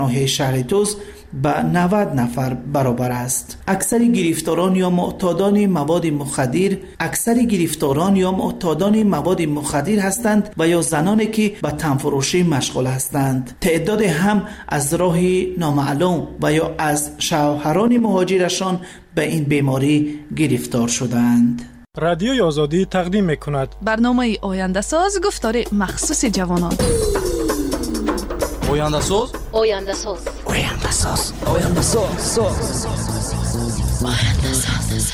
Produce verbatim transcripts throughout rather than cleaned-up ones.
ناحیه شهر توس به نود نفر برابر است. اکثر گرفتاران یا معتادان مواد مخدر اکثر گرفتاران یا معتادان مواد مخدر هستند و یا زنانی که به تنفروشی مشغول هستند. تعداد هم از راه نامعلوم و یا از شوهران مهاجرشان به این بیماری گرفتار شدند. رادیوی آزادی تقدیم می‌کند برنامه آینده ساز گفتار مخصوص جوانان. آینده ساز آینده ساز آینده ساز آینده ساز آینده ساز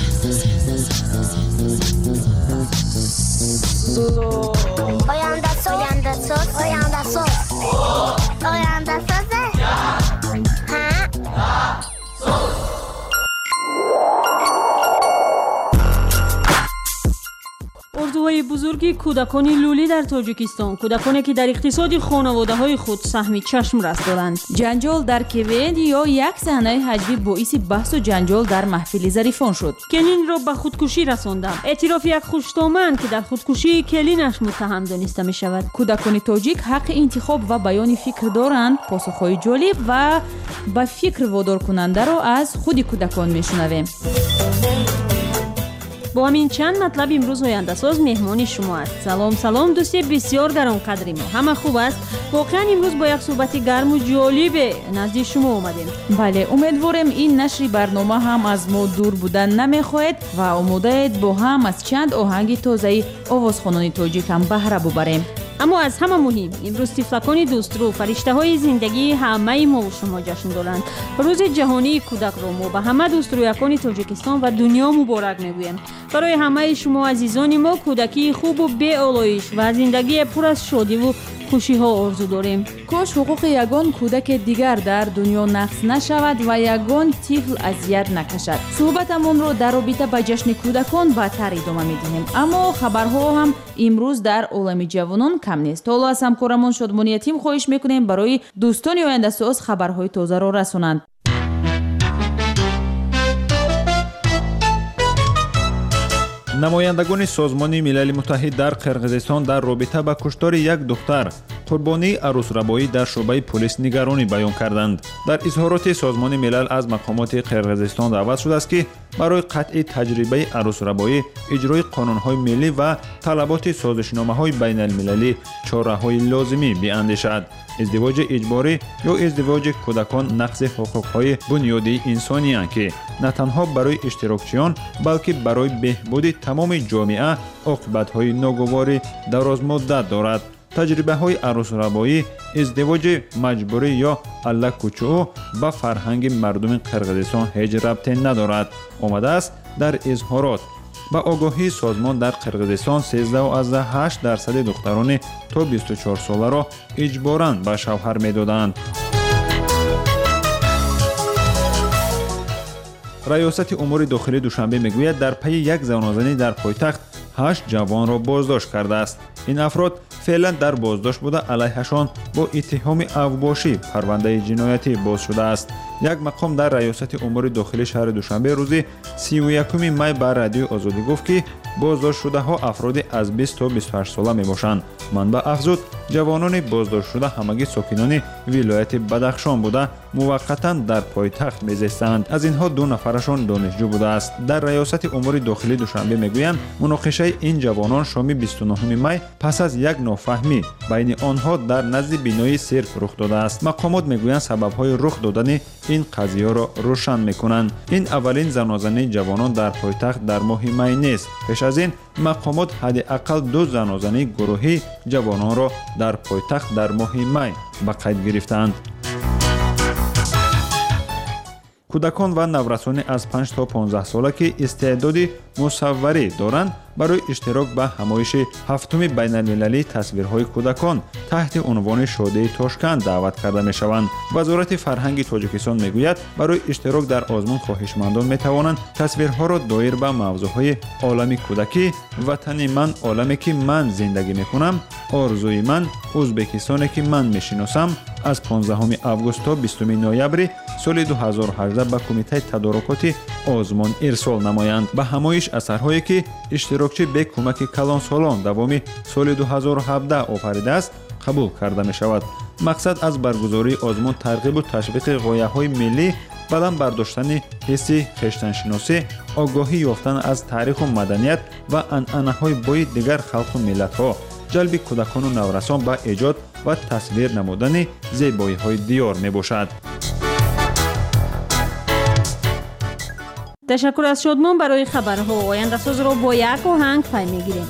آینده ساز آینده ساز آینده ساز آینده ساز اردوهای بزرگی کودکان لولی در تاجیکستان، کودکانی که در اقتصاد خانواده های خود سهم چشم رس دارند. جنجال در کوید یا یک صحنه حجبی باعث بحث و جنجال در محفل ظریفان شد. کلین را به خودکشی رساندند. اعتراف یک خوشتامن که در خودکشی کلینش متهم دانسته می شود. کودکان تاجیک حق انتخاب و بیان فکر دارند. پاسخهای جالب و به فکر وادار کننده را از خود کودکان می شنویم. با همین چند مطلب امروز آینده ساز مهمان شما است. سلام سلام دوستی بسیار گرم قدری ما. همه خوب است؟ واقعا امروز با یک صحبت گرم و جالب نزد شما اومدیم. بله، امیدوارم این نشر برنامه هم از ما دور بودن نمیخواهد و آماده اید با هم از چند آهنگ تازه آوازخوانان تاجیک هم بهره ببریم. اما از همه مهم امروز طفلکان دوسترو فرشته های زندگی همه ما و شما جشن دارند. روز جهانی کودک را ما به همه دوسترویکان تاجیکستان و دنیا مبارک میگویم. برای همه شما عزیزان ما کودکی خوب و بی آلایش و زندگی پر از شادی و خوشی ها آرزو داریم. کاش حقوق یگان کودک دیگر در دنیا نقض نشود و یگان طفل اذیت نکشد. صحبتمون رو در رابطه با جشن کودکان بهتر ادامه میدیم. اما خبرها هم امروز در عالم جوانان کم نیست. حالا از همکارمون شادمانی تیم خواهش میکنیم برای دوستان آینده ساز خبرهای تازه را رسانند. намояндагони созмони милали муттаҳид дар қирғизистон дар робита ба куштори як духтар қурбонии арӯсрабоӣ дар шуъбаи полис нигаронӣ баён карданд. дар изҳороти созмони милал аз мақомоти қирғизистон даъват шудааст ки барои қатъи таҷрибаи арӯсрабоӣ иҷрои қонунҳои миллӣ ва талаботи созишномаҳои байналмилалӣ чораҳои лозимӣ биандешад. издивоҷи иҷборӣ ё издивоҷи кӯдакон нақси ҳуқуқҳои бунёдии инсонианд ки на танҳо барои иштирокчиён балки барои беҳбуди тамоми ҷомеа оқибатҳои ногувори дарозмуддат дорад. таҷрибаҳои арӯсрабоӣ, издивоҷи маҷбурӣ ё аллакучӯ ба фарҳанги мардуми қирғизистон ҳеҷ рабте надорад, омадааст дар изҳорот. ба огоҳии созмон дар қирғизистон сиздаҳ азда ҳашт дарсади духтарони то бисту чор соларо иҷборан ба шавҳар медоданд. раёсати умури дохилӣ душанбе мегӯяд дар пайи як занозанӣ дар пойтахт ҳашт ҷавонро боздошт кардааст. ин афрод феълан дар боздошт буда алайҳашон бо иттиҳоми авбошӣ парвандаи ҷиноятӣ боз шудааст. як мақом дар раёсати умури дохилии шаҳри душанбе рӯзи сию якуми май ба радиои озодӣ гуфт ки боздоштшудаҳо афроди аз бист то бисту ҳашт сола мебошанд. манба афзуд ҷавонони боздоштшуда ҳамагӣ сокинони вилояти бадахшон буда муваққатан дар пойтахт мезистанд. аз инҳо ду нафарашон донишҷӯ будааст. дар раёсати умури дохилии душанбе мегӯянд муноқишаи ин ҷавонон шоми бисту нӯҳуми май пас аз як нофаҳмӣ байни онҳо дар назди бинои сирк рух додааст. мақомот мегӯянд сабабҳои рух додани ин қазияро рӯшан мекунанд. ин аввалин занозании ҷавонон дар пойтахт дар моҳи май нест. пеш аз ин мақомот ҳадди ақал ду занозании гурӯҳии ҷавононро дар пойтахт дар моҳи май ба қайд гирифтанд. кӯдакон ва наврасони аз панҷ то понздаҳ сола ки истеъдоди мусавварӣ доранд барои иштирок ба ҳамоиши ҳафтуми байналмилалии тасвирҳои кӯдакон таҳти унвони шодии тошканд даъват карда мешаванд. вазорати фарҳанги тоҷикистон мегӯяд барои иштирок дар озмун хоҳишмандон метавонанд тасвирҳоро доир ба мавзӯъҳои олами кӯдакӣ, ватани ман оламе ки ман зиндагӣ мекунам, орзуи ман ӯзбекистоне ки ман мешиносам аз понздаҳуми август то бистуми ноябри соли ду ҳазору ҳаждаҳ ба кумитаи тадорукоти озмон ирсол намоянд. ба ҳамоиш асарҳое ки иштирокчӣ бе кӯмаки калонсолон давоми соли ду ҳазору ҳабдаҳ офаридааст قبول карда мешавад. мақсад аз баргузории озмун тарғибу ташвиқи ғояҳои миллӣ, баланд бардоштани ҳисси хештаншиносӣ, огоҳӣ ёфтан аз таъриху маданият ва анъанаҳои бои дигар халқу миллатҳо, ҷалби кӯдакону наврасон ба эҷод ва тасвир намудани зебоиҳои диёр мебошад. ташаккур аз шодмон барои хабарҳо. Ояндасозро бо як оҳанг пай мегирем.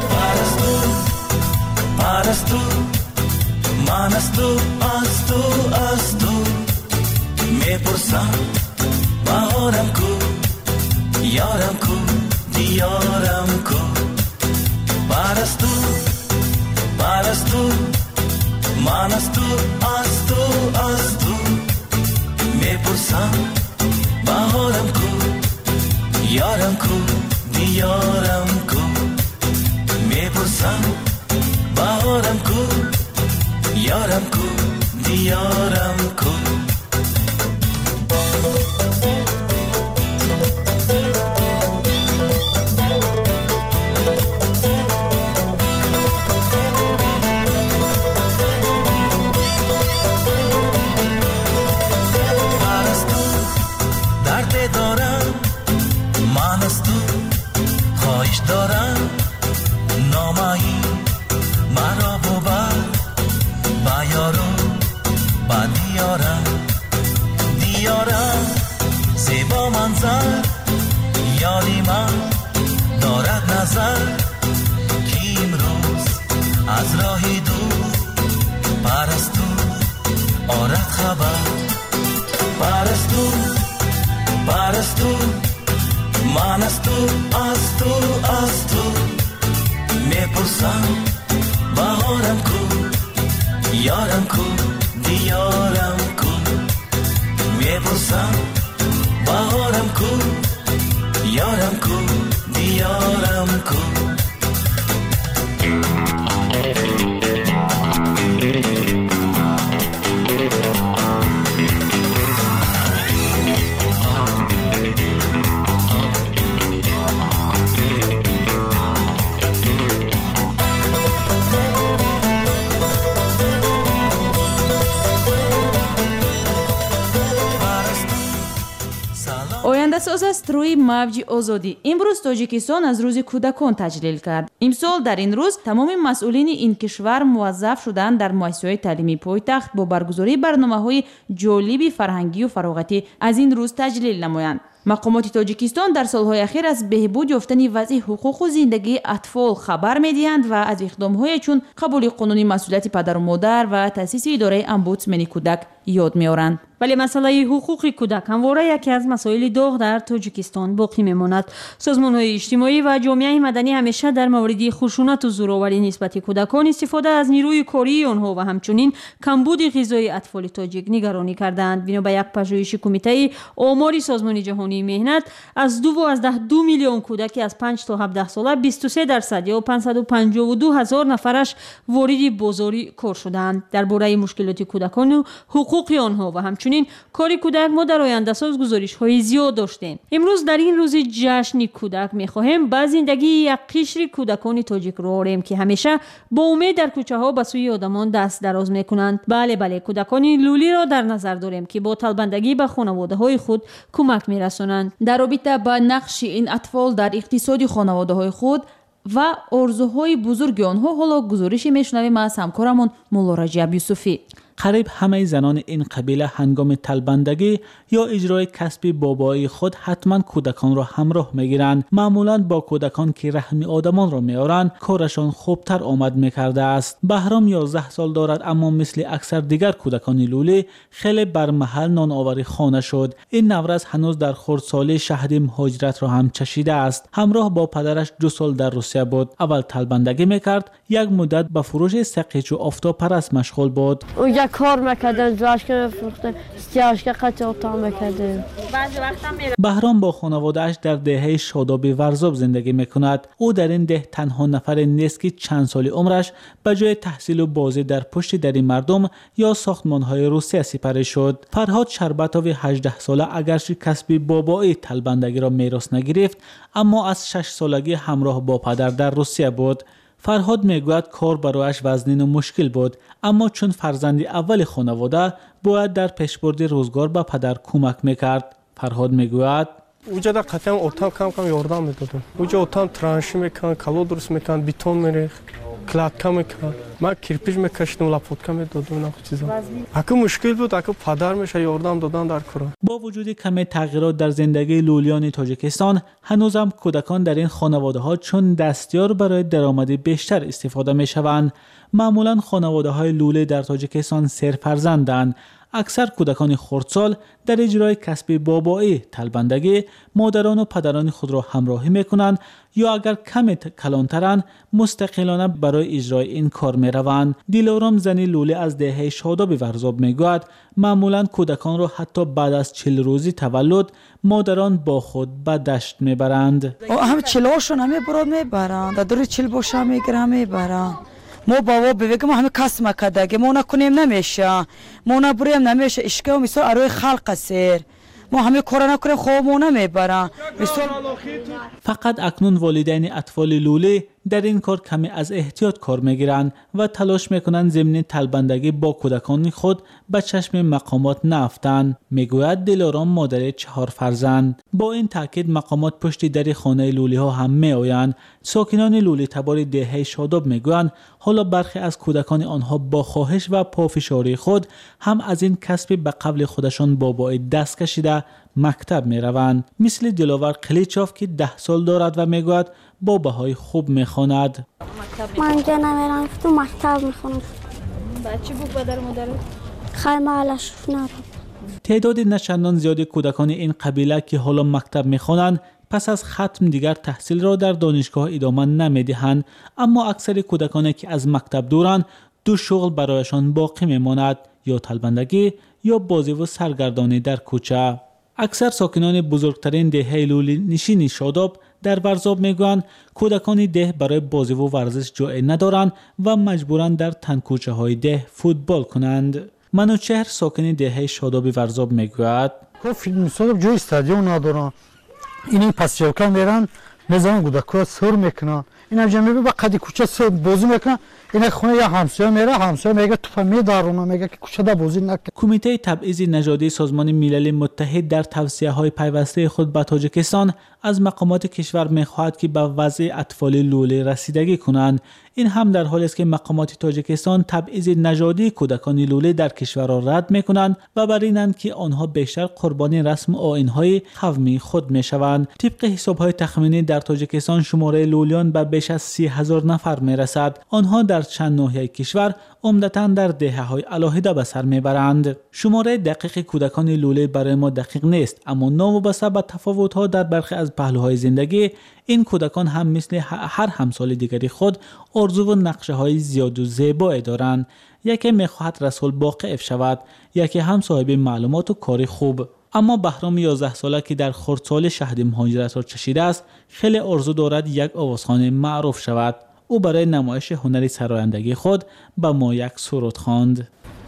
من از تو از تو از تو میپرسم بهارم کو یارم کو دیارم کو پرستو پرستو من از تو از تو از تو میپرسم بهارم کو یارم کو دیارم کو میپرسم بهارم کو یارم کو دیارم کو پرستو درد دارم من از تو خواهش دارم نامایی مرا ببر یارو با دیارم دیارم زیبا منظر یاری من دارد نظر که امروز از راهی دور پرستو آرد خبر پرستو پرستو من از تو از تو از تو میپرسم بهارم کو یارم کو دیارم کو میپرسم بهارم کو یارم کو دیارم کو ояндасоз аст рӯи мавҷи озодӣ. имрӯз тоҷикистон аз рӯзи кӯдакон таҷлил кард. имсол дар ин рӯз тамоми масъулини ин кишвар муваззаф шуданд дар муассисаҳои таълимии пойтахт бо баргузории барномаҳои ҷолиби фарҳангию фароғатӣ аз ин рӯз таҷлил намоянд. мақомоти тоҷикистон дар солҳои ахир аз беҳбуд ёфтани вазъи ҳуқуқу зиндагии атфол хабар медиҳанд ва аз иқдомҳое чун қабули қонуни масъулияти падару модар ва таъсиси идораи омбудсмени кӯдак ёд меоранд. вале масъалаи ҳуқуқи кӯдак ҳамвора яке аз масоили доғ дар тоҷикистон боқӣ мемонад. созмонҳои иҷтимоӣ ва ҷомеаи маданӣ ҳамеша дар мавриди хушунату зӯроварӣ нисбати кӯдакон, истифода аз нирӯи кории онҳо ва ҳамчунин камбуди ғизои атфоли тоҷик нигаронӣ карданд. бино ба як пажӯҳиши кумитаи омори созмони ҷаҳонии меҳнат, аз дувоздаҳ ду миллион кӯдаки аз панҷ то ҳабдаҳ сола бисту се дарсад ё панҷсаду панҷову ду ҳазор нафараш вориди бозори кор шуданд. дар бораи мушкилоти кӯдакону ҳуқуқи онҳо ва ҳамчунин кори кӯдак мо дар ояндасоз гузоришҳои зиёд доштем. имрӯз дар ин рӯзи ҷашни кӯдак мехоҳем ба зиндагии як қишри кӯдакони тоҷик рӯ орем ки ҳамеша бо умед дар кӯчаҳо ба сӯи одамон даст дароз мекунанд. бале бале кӯдакони лӯлиро дар назар дорем ки бо талбандагӣ ба хонаводаҳои худ кӯмак мерасонанд. дар робита ба нақши ин атфол дар иқтисоди хонаводаҳои худ ва орзуҳои бузурги онҳо ҳоло гузориши мешунавем аз ҳамкорамон мулло Раҷаб Юсуфӣ. قریب همه زنان این قبیله هنگام تلبندگی یا اجرای کسب بابایی خود حتما کودکان را همراه میگیرند. معمولا با کودکان که رحم آدمان را میارند کارشان خوبتر آمد میکرده است. بهرام یازده سال دارد اما مثل اکثر دیگر کودکان لولی خیلی بر محل نانآوری خانه شد. این نورز هنوز در خردسالی شهر مهاجرت را هم چشیده است. همراه با پدرش دو سال در روسیه بود. اول تلبندگی میکرد، یک مدت به فروش سقیچ و آفتاب پرست مشغول بود. اونجا کار میکردن، جاشکه میفروختن، جاشکه قطعات میکردن. بهرام با خانواده‌اش در دهه شادابی ورزاب زندگی میکند. او در این ده تنها نفر نیست که چند سال عمرش به جای تحصیل و بازی در پشت در مردم یا ساختمان‌های روسیه سپری شد. فرهاد شربتوی هجده ساله اگرچه کسب بابایی تلبندگی را میراث نگرفت، اما از شش سالگی همراه با پدر در روسیه بود. فرهاد میگوید کار برایش وزنین و مشکل بود، اما چون فرزند اول خانواده باید در پیشبرد روزگار به پدر کمک میکرد. فرهاد میگوید اونجا در قطعا اتام کم کم یاردم میدادم. اونجا اتام ترانشی میکن، کلو درست میکن، بیتون میریخ، کلاتکا میکن. من کرپیج میکشیدم، لاپوتکا میدادم، نه چیزا. اگه مشکل بود، اگه پدر میشه یاردم دادن در کار. با وجود کمی تغییرات در زندگی لولیان تاجیکستان، هنوزم کودکان در این خانواده‌ها چون دستیار برای درآمد بیشتر استفاده میشوند. معمولا خانواده‌های لوله در تاجیکستان سرفرزندند. اکثر کودکان خردسال در اجرای کسب بابایی طلبندگی مادران و پدران خود را همراهی میکنند یا اگر کمی کلانترند مستقلانه برای اجرای این کار میروند. دیلارام زنی لوله از دهه شاداب ورزاب میگوید معمولا کودکان را حتی بعد از چهل روزی تولد مادران با خود به دشت میبرند. همه چلاشون همه براد میبرند، در دور چل باشه میگیرن میبرند. ما بابا بگم همه کس مکدگه ما نکنیم نمیشه، ما نبریم نمیشه، اشکا مثال اروی خلق سر ما همه کار نکنیم خواب ما نمیبرن. فقط اکنون والدین اطفال لوله در این کار کمی از احتیاط کار میگیرند و تلاش میکنند ضمن طلبندگی با کودکان خود به چشم مقامات نافتند. میگوید دلارام مادر چهار فرزند. با این تاکید مقامات پشت در خانه لوله ها هم میآیند. ساکنان لوله تبار دهه شاداب میگویند حالا برخی از کودکان آنها با خواهش و پافشاری خود هم از این کسب به قبل خودشان بابای دست کشیده مکتب میروند. مثل دلاور قلیچاف که ده سال دارد و میگوید با بهای خوب میخواند. من اینجا نمیرم، تو مکتب میخونم. بچه بود پدر مادر؟ خیلی معلش نرم. تعداد نچندان زیادی کودکان این قبیله که حالا مکتب میخوانند پس از ختم دیگر تحصیل را در دانشگاه ادامه نمیدهند، اما اکثر کودکانی که از مکتب دورند دو شغل برایشان باقی میماند، یا طلبندگی یا بازی و سرگردانی در کوچه. اکثر ساکنان بزرگترین دهه لوله نشین شاداب در ورزاب میگویند کودکان ده برای بازی و ورزش جای ندارند و مجبورند در تنگکوچه های ده فوتبال کنند. منوچهر ساکن دهه شاداب ورزاب میگوید فیلم صاحب جای استادیوم ندارن، این پس جوکا میرن میزنن کودکا سر میکنن، اینا جمعی به قدی کوچه سر بازی میکنن، این خونه یا همسایه میره همسایه میگه تو میدارونه میگه که کوچه دا بازی نکن. کمیته تبعیض نژادی سازمان ملل متحد در توصیه های پیوسته خود به تاجیکستان از مقامات کشور میخواهد که به وضع اطفال لوله رسیدگی کنند. این هم در حالی است که مقامات تاجیکستان تبعیض نژادی کودکان لوله در کشور را رد میکنند و بر اینند که آنها بیشتر قربانی رسم آیین‌های قومی خود میشوند. طبق حساب‌های تخمینی در تاجیکستان شماره لولیان به بیش از سی هزار نفر میرسد. آنها در چند ناحیه کشور عمدتاً در دهه‌های علاهده به سر میبرند. شماره دقیق کودکان لوله برای ما دقیق نیست، اما ناوابسته به تفاوت‌ها در برخی از پهلوهای زندگی این کودکان هم مثل هر همسال دیگری خود آرزو و نقشه‌های زیاد و زیبایی دارند. یکی می‌خواهد رسول باقی شود، یکی هم صاحب معلومات و کاری خوب. اما بهرام یازده ساله که در خردسال شهد مهاجرت را چشیده است خیلی آرزو دارد یک آوازخوان معروف شود. او برای نمایش هنری سرایندگی خود به ما یک سرود خواند.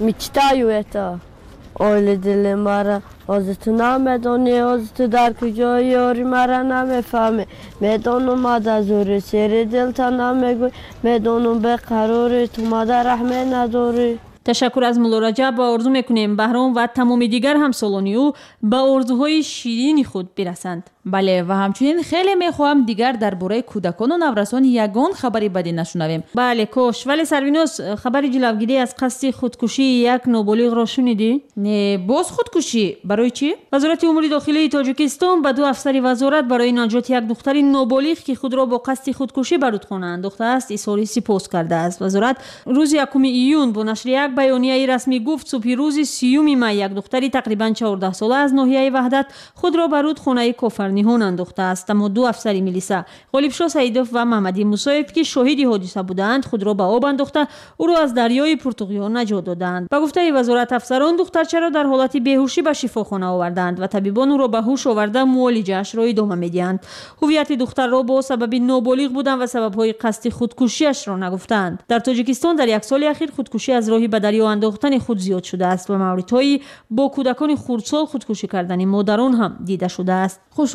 میچتایویتا اول دل مرا از تو نمیدونی، از تو در کجا یاری مرا نمیفهمی، میدونم مادر زوری سری دل تا نمیگوی، میدونم به قراری تو مادر رحمه نداری. تشکر از مولا رجب و آرزو میکنیم بهرام و تمام دیگر همسالانی او به آرزوهای شیرین خود برسند. بله و همچنین خیلی میخواهم دیگر درباره کودکان و نورسان یگان خبری بدی نشنویم. بله کوش، ولی سروینوس خبری جلوگیری از قصد خودکشی یک نوبالغ را شنیدی؟ نه باز خودکشی برای چی؟ وزارت امور داخلی تاجیکستان به دو افسر وزارت برای نجات یک دختر نوبالغ که خود را با قصد خودکشی بر رودخانه انداخته است اظهار سپاس کرده است. وزارت روز یکم ایون با نشر یک بیانیه رسمی گفت صبح روز سیوم می یک دختری تقریبا چهارده ساله از ناحیه وحدت خود را بر رودخانه کافرنیهان انداخته است، اما دو افسر میلیسا غالبشاه سعیدوف و محمدی موسایف که شاهد حادثه بودند خود را به آب انداخته او را از دریای پرتغال نجات دادند. به گفته وزارت افسران دخترچه را در حالت بیهوشی به شفاخانه آوردند و طبیبان او را به هوش آورده معالجه‌اش را ادامه میدهند. هویت دختر را با سبب نابالغ بودن و سبب‌های قصد خودکشی‌اش را نگفتند. در تاجیکستان در یک سال اخیر خودکشی از راه به دریا انداختن خود زیاد شده است و موردهایی با کودکان خردسال خودکشی کردن مادران هم دیده شده است. خوشحال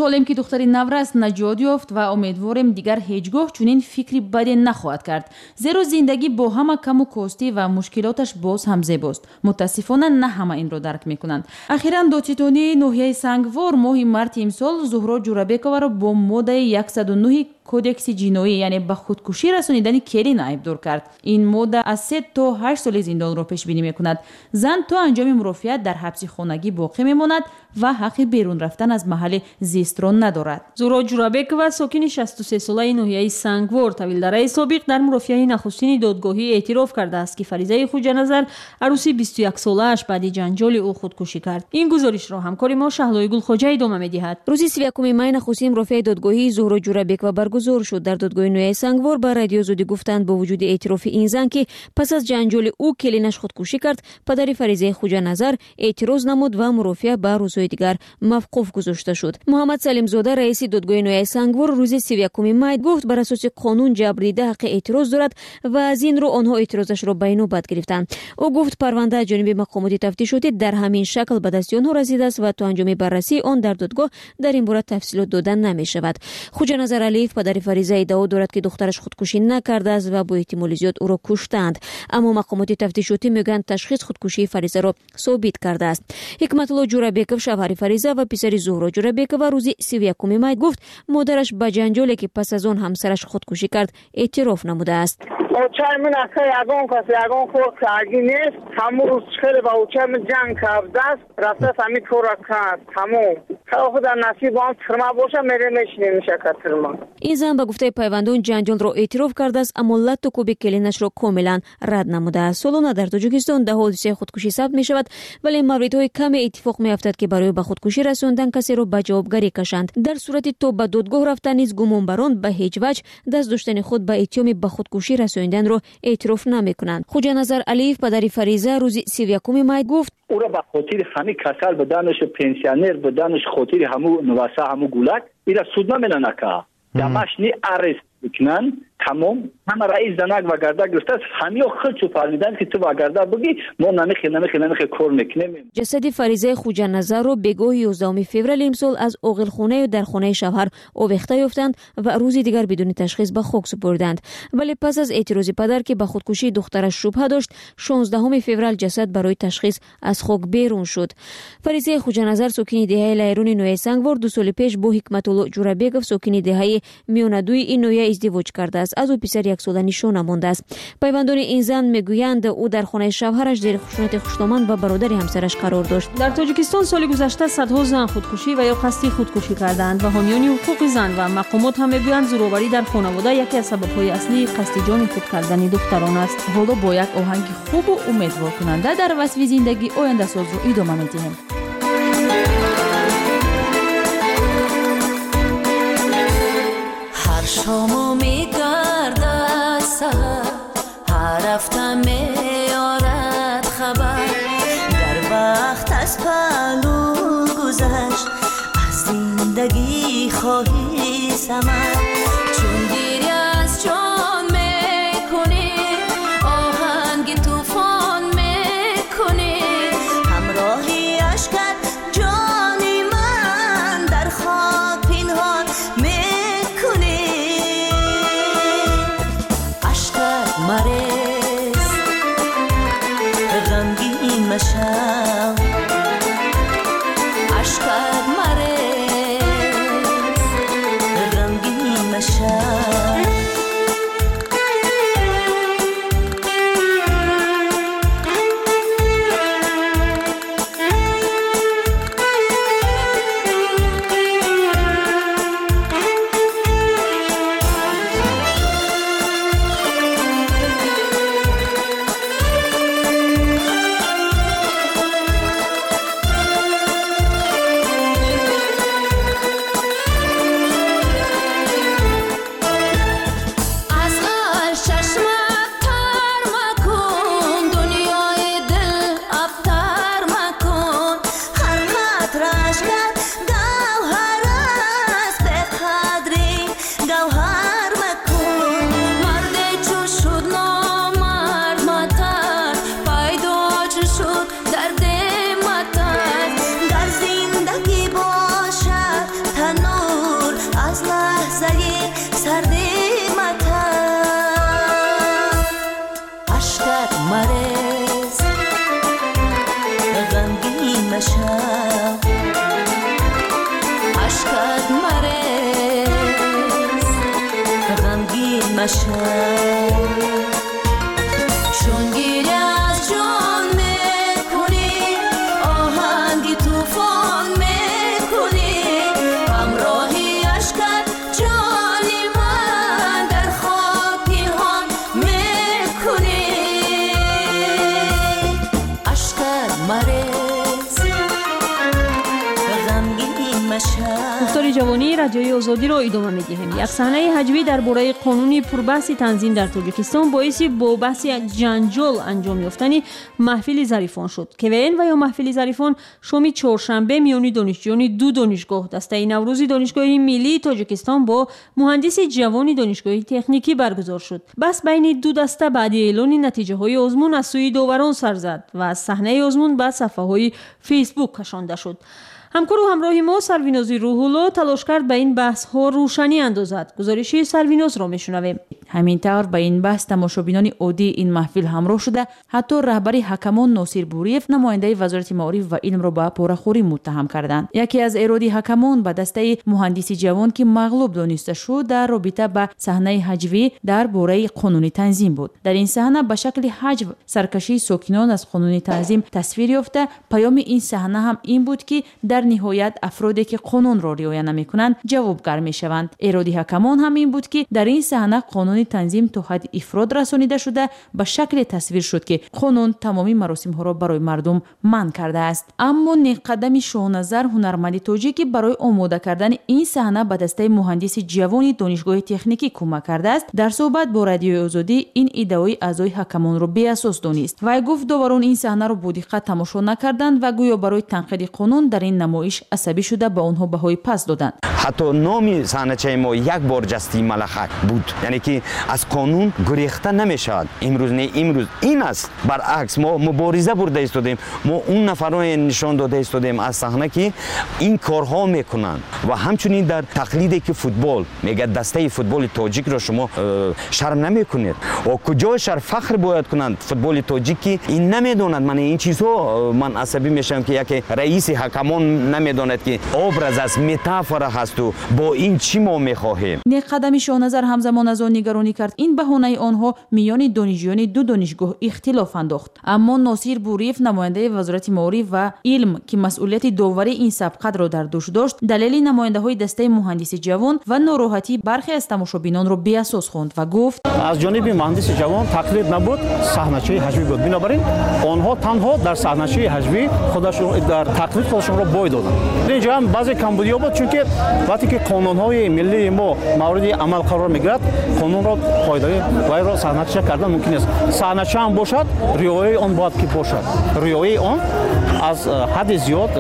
میخوالیم که دختر نورست نجات یافت و امیدواریم دیگر هیچگاه چنین فکری بدی نخواهد کرد، زیرا زندگی با همه کم و کاستی و مشکلاتش باز هم زیباست. متاسفانه نه همه این را درک میکنند. اخیراً دادستانی ناحیه سنگوار ماه مارت امسال زهرا جورابیکова را با ماده صد و نه کودکس جنایی یعنی به خودکشی رسانیدن کلین ایبدار کرد. این ماده از سه تا هشت سال زندان را پیش بینی میکند. زن تا انجام مرافعت در حبس خانگی باقی میماند و حق بیرون رفتن از محل زیست را ندارد. زهرا جورابیکова ساکن شصت و سه ساله ناحیه سنگوار طویلدره سابق در مرافعه نخستین دادگاهی اعتراف کرده است که فریضه خوجنظر عروسی بیست و یک ساله‌اش بعد جنجال او خودکشی کرد. این گزارش را همکار ما شهلای گل خواجه ادامه می‌دهد. روز سی و یک می نخستین مرافعه دادگاهی زهرا جورابیکova برگزار شد. در دادگاه نوحه سنگوار با رادیو زودی گفتند با وجود اعتراف این زن که پس از جنجال او کلینش خودکشی کرد، پدر فریضه خوجنظر اعتراض نمود و مرافعه به روزهای دیگر موقوف گذاشته شد. محمد سلیم زاده رئیس دادگاه نوحه سنگوار روز سی و یک می گفت بر اساس قانون جبریده حق اعتراض دارد و از این رو آنها اعتراضش را به نوبت گرفتند. او گفت پرونده از جانب مقامات تفتیشاتی در همین شکل به دست آنها رسیده است و تا انجام بررسی آن در دادگاه در این باره تفصیلات دادن نمی شود. خوجنظر علیف پدر فریضه ادعا دارد که دخترش خودکشی نکرده است و با احتمال زیاد او را کشتند، اما مقامات تفتیشاتی میگویند تشخیص خودکشی فریضه را ثابت کرده است. حکمت الله جورابیکov شوهر فریضه و پسر زهرا جورابیکova روز سی و یک می گفت مادرش به جنجالی که پس از آن همسرش خودکشی کرد اعتراف نموده است. اوچای من اصلا یگان کس یگان خود کارگی نیست، همون روز خیلی با اوچای من جنگ کرده است، رفته همی کورا کرد همون خیلی در نصیب آن ترما باشه میره میشنی میشه که ترما. این زن به گفته پیوندان جنجال را اعتراف کرده است، اما لط و کوب کلینش را کاملا رد نموده است. سالانه در تاجیکستان ده حادثه خودکشی ثبت می شود، ولی موردهای کم اتفاق می افتد که برای به خودکشی رساندن کسی را به جوابگری کشند. در صورتی تو به دادگاه رفتن نیز گمانبران به هیچ وجه دست داشتن خود به اتهام به خودکشی رساندن را اعتراف نمی کنند. خوجنظر علیف پدر فریضه روز سی و یک می گفت او را به خاطر همین کسل بدنش پنسیونر بدنش خاطر همو نواسه همو گولک ایرا سود نمیلنه که دمش نی ارست بکنن تمام همه رئیس زنک و گرده گرفته است، همه خود چو فرمیدن که تو و گرده بگی ما نمیخی نمیخی نمیخی کار میکنیم. جسد فریضه خوجنظر رو بگاه یازدهم فوریه امسال از اغلخانه و در خانه شوهر آویخته یافتند و روز دیگر بدون تشخیص به خاک سپردند، ولی پس از اعتراض پدر که به خودکشی دخترش شبهه داشت شانزدهم فوریه جسد برای تشخیص از خاک بیرون شد. فریضه خوجنظر ساکن دهه لیرون نوحه سنگوار دو سال پیش با حکمت الله جورابیکov ساکن دهه میانه‌دوی این نوحه ازدواج کرده است. از او پسر یک ساله نشانه مانده است. پیوندان این زن میگویند او در خانه شوهرش زیر خشونت خوشنامند و برادر همسرش قرار داشت. در تاجیکستان سال گذشته صدها زن خودکشی و یا قصدی خودکشی کردند و حامیان حقوق زن و مقامات هم میگویند زورآوری در خانواده یکی از سبب‌های اصلی قصد جان خود کردن دختران است. حالا با یک آهنگ خوب و امیدوار کننده در وصف زندگی آینده ساز رو ادامه میدیم. هر شام میگردد سحر، هر هفته میارد خبر، در وقت از پهلو گذشت از زندگی خواهی ثمر، چون گیری از جان میکنی آهنگ طوفان میکنی، همراهی اشکت جانی من در خواب پنهان میکنی، اشکت مریز غمگین مشو، اشکت مریز غمگین اشکت مرز غمگین مشو چون گیری از جان میکنی آهنگی توفان میکنی همراهی اشکت جانی من در خاکی هم میکنی اشکت مرز غمگین مشو. گفتار جوانی رادیوی آزادی را ادامه می‌دهیم. یک صحنه هجوی درباره قانون پربحث تنظیم در تاجیکستان باعث با بحث جنجال انجام یافتن محفل ظریفان شد. کوین و یا محفل ظریفان شام چهارشنبه میان دانشجویان دو دانشگاه دسته نوروزی دانشگاه ملی تاجیکستان با مهندس جوان دانشگاه تکنیکی برگزار شد. بس بین دو دسته بعد اعلان نتیجه های آزمون از سوی داوران سر زد و از صحنه آزمون به صفحه های فیسبوک کشانده شد. همکار و همراه ما سرویناز روح‌الله تلاش کرد به این بحث ها روشنی اندازد. گزارش سرویناز را میشنویم. همین طور به این بحث تماشابینان عادی این محفل همراه شده، حتی رهبر حکمان ناصر بوریف نماینده وزارت معارف و علم را به پاره‌خوری متهم کردند. یکی از ارادی حکمان به دسته مهندسی جوان که مغلوب دانسته شد در رابطه با صحنه حجوی درباره قانون تنظیم بود. در این صحنه به شکل حجو سرکشی ساکنان از قانون تنظیم تصویر یافته. پیام این صحنه هم این بود که در نهایت افرادی که قانون را رعایت نمی‌کنند جوابگر می‌شوند. ارادی حکمان هم این بود که در این صحنه قانون تنظیم تا حد افراد رسانیده شده به شکل تصویر شد که قانون تمامی مراسم‌ها را برای مردم منع کرده است. اما نیقدم شاهنظر هنرمند تاجیکی برای آماده کردن این صحنه به دسته مهندس جوان دانشگاه تکنیکی کمک کرده است. در صحبت با رادیوی آزادی این ادعای اعضای حکمان را بی اساس دانست. وی گفت داوران این صحنه را با دقت تماشا نکردند و گویا برای تنقید قانون در این نمایش عصبی شده به آنها بهای پس دادند. حتی نام صحنه ما یک بار جستی ملخک بود، یعنی که از قانون گریخته نمیشود. امروز نه امروز این است. برعکس ما مبارزه برده ایستادیم، ما اون نفرای نشان داده ایستادیم از صحنه که این کارها میکنند و همچنین در تقلیدی که فوتبال میگه دسته فوتبال تاجیک را شما شرم نمیکنید و کجا شر فخر باید کنند فوتبال تاجیکی این نمیدوند. من این چیزها من عصبی میشم که یک رئیس حکمان نمیداند که ابرز از متافور هست و با این چی ما میخواهیم. نیقدم شاهنظر همزمان از آن نگرانی کرد این بهانه آنها میان دانشجویان دو دانشگاه اختلاف انداخت. اما ناصر بوریف نماینده وزارت معارف و علم که مسئولیت داوری این سبقت را در دوش داشت دلیل نماینده های دسته مهندس جوان و ناراحتی برخی از تماشابینان را بی اساس خواند و گفت از جانب مهندس جوان تقلید نبود، صحنه‌چی حجوی بود. بنابراین آنها تنها در صحنه‌چی حجوی خودشون در تقلید خودشون را بای دادند. اینجا هم بعضی کمبودی بود چون که وقتی که قانون‌های ملی ما مورد عمل قرار میگیرد قانون را پایداری وای را صحنه‌چی کردن ممکن است. صحنه‌چی هم باشد رعایت آن باید که باشد. رعایت آن از حد زیاد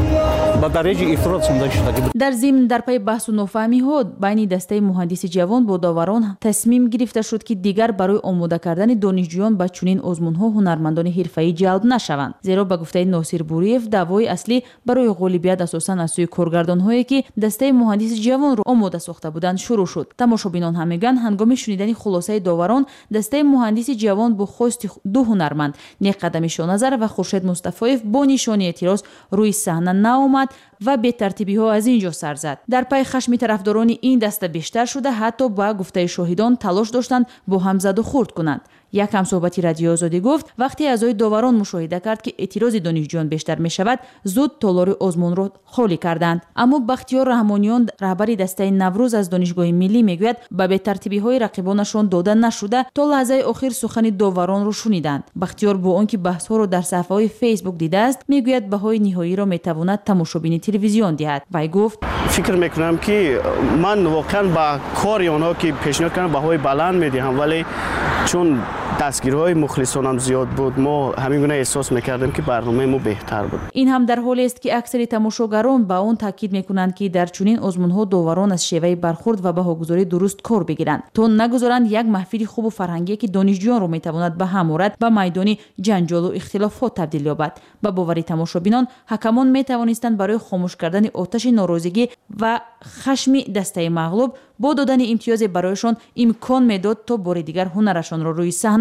به درجه افراط سنجیده شده. در ضمن در پی بحث و نافهمی ها بین دسته مهندس جوان با داوران تصمیم گرفته شد که دیگر برای آماده کردن دانشجویان به چنین آزمون‌ها هنرمندان حرفه‌ای جلب نشوند. زیرا به گفته ناصر بوریف دعوای اصلی برای غالبیت اساساً از سوی کارگردان‌هایی که دسته مهندس جوان را آماده ساخته بودند شروع شد. تماشابینان هم میگن هنگام شنیدن خلاصه داوران دسته مهندس جوان با خواست دو هنرمند نیقدم شاهنظر و خورشید مصطفی‌اف با نشان اعتراض روی صحنه نآمد و به ترتیبی ها از اینجا سر زد. در پی خشم طرفداران این دسته بیشتر شده حتی با گفته شاهدان تلاش داشتند با هم زد و خورد کنند. یک همصحبتی رادیو آزادی گفت وقتی اعضای داوران مشاهده کرد که اعتراض دانشجویان بیشتر می شود زود تالار آزمون را خالی کردند. اما بختیار رحمانیان رهبر دسته نوروز از دانشگاه ملی میگوید به به ترتیبی های رقیبانشان داده نشده تا لحظه آخر سخن داوران را شنیدند. بختیار با آنکه بحث ها را در صفحه های فیسبوک دیده است میگوید بهای نهایی را میتواند تماشابین تلویزیون دهد. وی گفت فکر میکنم که من واقعا با کار آنها که پیشنهاد کردم بهای بلند میدهم، ولی چون دستگیرهای مخلصانم زیاد بود ما همین گونه احساس میکردیم که برنامه ما بهتر بود. این هم در حالی است که اکثر تماشاگران با اون تاکید میکنند که در چنین آزمون‌ها داوران از شیوه برخورد و بهاگذاری درست کار بگیرند تا نگذارند یک محفل خوب و فرهنگی که دانشجویان را میتواند به هم آورد به میدان جنجال و اختلافات تبدیل یابد. با باور تماشابینان حکمان میتوانستند برای خاموش کردن آتش ناراضگی و خشم دسته مغلوب با دادن امتیاز برایشان امکان میداد تا بار دیگر هنرشان را روی صحنه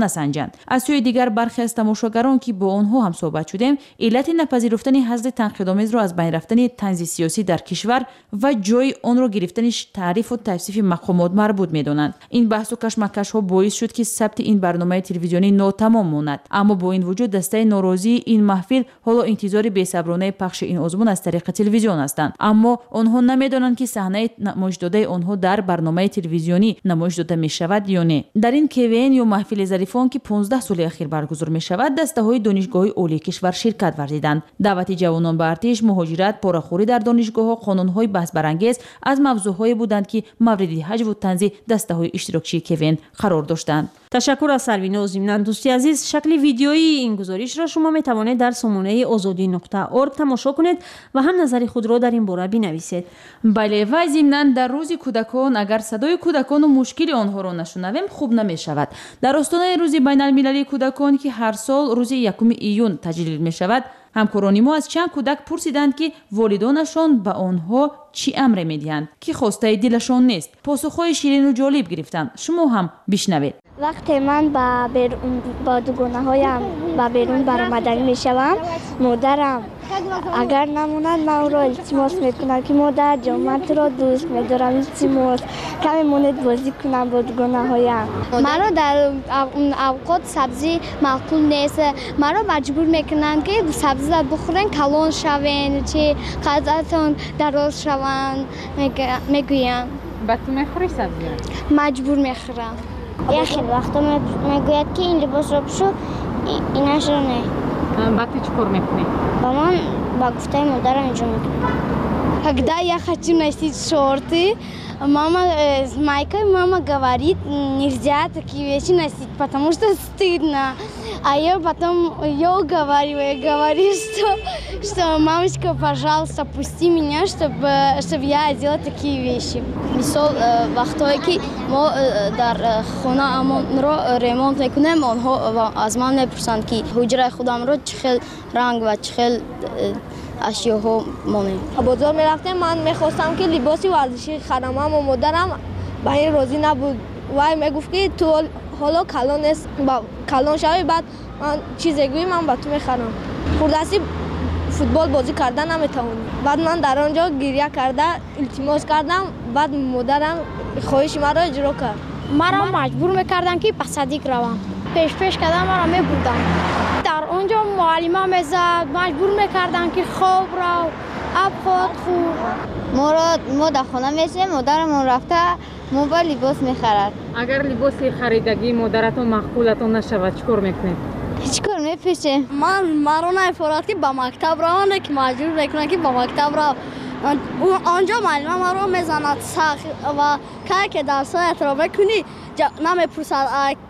نسنجند. از سوی دیگر برخی از تماشاگران که با آنها هم صحبت شدیم علت نپذیرفتن حزب تنقیدآمیز را از بین رفتن طنز سیاسی در کشور و جای آن را گرفتنش تعریف و توصیف مقامات مربوط می‌دانند. این بحث و کشمکش ها باعث شد که ثبت این برنامه تلویزیونی ناتمام ماند. اما با این وجود دسته ناراضی این محفل حالا انتظار بی‌صبرانه پخش این آزمون از طریق تلویزیون هستند. اما آنها نمی‌دانند که صحنه نمایش داده آنها در برنامه تلویزیونی نمایش داده می‌شود یا نه. در این کوین یا محفل ظریفان که پانزده سال اخیر برگزار می‌شود دسته‌های دانشگاه‌های عالی کشور شرکت ورزیدند. دعوت جوانان به ارتش، مهاجرت، پاره‌خوری در دانشگاه‌ها، قانون‌های بحث برانگیز از موضوع‌های بودند که مورد حجب و طنز دسته‌های اشتراکی کوین قرار داشتند. تشکر از سروین ضمن. دوستی عزیز، شکل ویدیویی این گزارش را شما می توانید در سامانه آزادی نقطه اورگ تماشا کنید و هم نظر خود را در این باره بنویسید. بله، و ضمن در روز کودکان اگر صدای کودکان و مشکل آنها را نشنویم خوب نمی شود. در آستانه روز بین المللی کودکان که هر سال روز یکم ایون تجلیل می شود، همکاران ما از چند کودک پرسیدند که والدانشان به آنها چی امر میدهند که خواسته دلشان نیست. پاسخهای شیرین و جالب گرفتند. شما هم بشنوید. وقتی من با بیرون با دوگانه هایم با بیرون برآمدن می شوم، مادرم اگر نموند من او را التماس میکنم که مادر جان من تو را دوست میدارم، التماس کمی مونید بازی کنم با دوگانه هایم. مرا در اون اوقات سبزی معقول نیست. مرا مجبور میکنن که سبزی بخورن کلان شوین، چه غذاتون دراز شوند میگوین. با تو میخوری سبزی؟ مجبور میخورم. یه خیلی وقتا میگوید که این لباس را بشو، اینش را نه. بعد تو چی کار میکنی؟ با من با گفته مادرم اینجا میکنم. Когда я хочу носить шорты, мама, майка мама говорит, нельзя такие вещи носить, потому что стыдно. А я потом ее уговариваю, говорю, что, что мамочка, пожалуйста, пусти меня, чтобы, чтобы я одела такие вещи. Мисал, вақтое ки мо дар хонаамонро ремонт мекунем, онҳо аз ман мепурсанд ки ҳуҷраи худамро чӣ хел ранг ва чӣ хел اشیاء مانه. بازار میرفتم من میخواستم که لباسی ورزشی خرم، اما مادرم به این راضی نبود. وای میگفت که تو حالا کلان است، با کلان شوی بعد من چیزی گویی من با تو میخرم. خوردسی فوتبال بازی کردن نمیتونم. بعد من در آنجا گریه کرده التماس کردم، بعد مادرم خواهش مرا اجرا کرد. مرا مجبور میکردن که پس صدیق روم. پیش پیش کردم مرا میبردم. در اونجا معلمه میزد، مجبور میکردن که خواب رو اب خود خور. ما را ما در خانه میشیم، مادرمون رفته موبایل لباس میخرد. اگر لباس خریدگی مادرتون مخبولتون نشود چیکار میکنید؟ چیکار میپیشیم؟ من مرا نفراد که با مکتب روانه که مجبور میکنن که با مکتب رو آنجا معلمه ما رو میزند سخت و که که درس های اعتراف کنی نمیپرسد،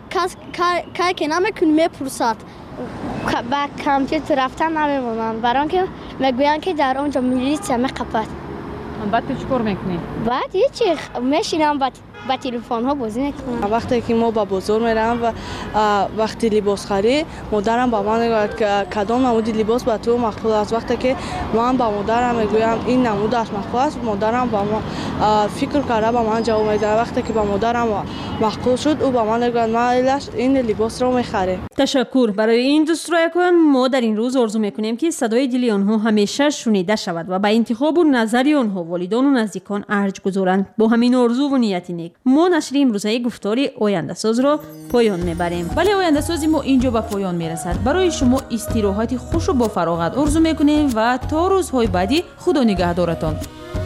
که که نمیکنی میپرسد. با کامپیوتر رفتن نمیمونن، برای اینکه میگوین که در اونجا میلیت همه قپت. بعد تو چیکار میکنی؟ بعد هیچی میشینم با با تلفن ها بازی میکنم. وقتی که ما با بازار میرم و وقتی لباس خرید، مادرم با من میگوید که کدام نمودی لباس با تو مقبول است. وقتی که من با مادرم میگویم این نمود است مقبول است، مادرم با من فکر کرده با من جواب میده. وقتی که با مادرم مقبول شد او با من میگوید ما این لباس رو میخریم. تشکر. برای این دوست رایگان ما در این روز آرزو میکنیم که صدای دلی آنها همیشه شنیده شود و با انتخاب و نظر آنها والدان و نزدیکان ارج گذارند. با همین آرزو و نیت نیک ما نشر امروزه گفتاری آینده ساز را پایان میبریم. ولی آینده سازی ما اینجا به پایان میرسد. برای شما استراحت خوش و با فراغت آرزو میکنیم و تا روزهای بعدی خدا نگهدارتان.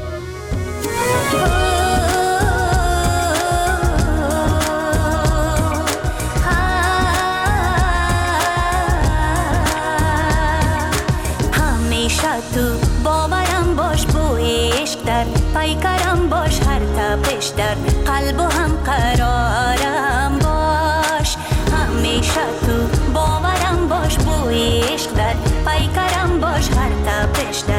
تو باورم باش، بوی عشق در پیکرم باش، هر تپش در قلب و هم قرارم باش. همیشه تو باورم باش، بوی عشق در پیکرم باش، هر تپش در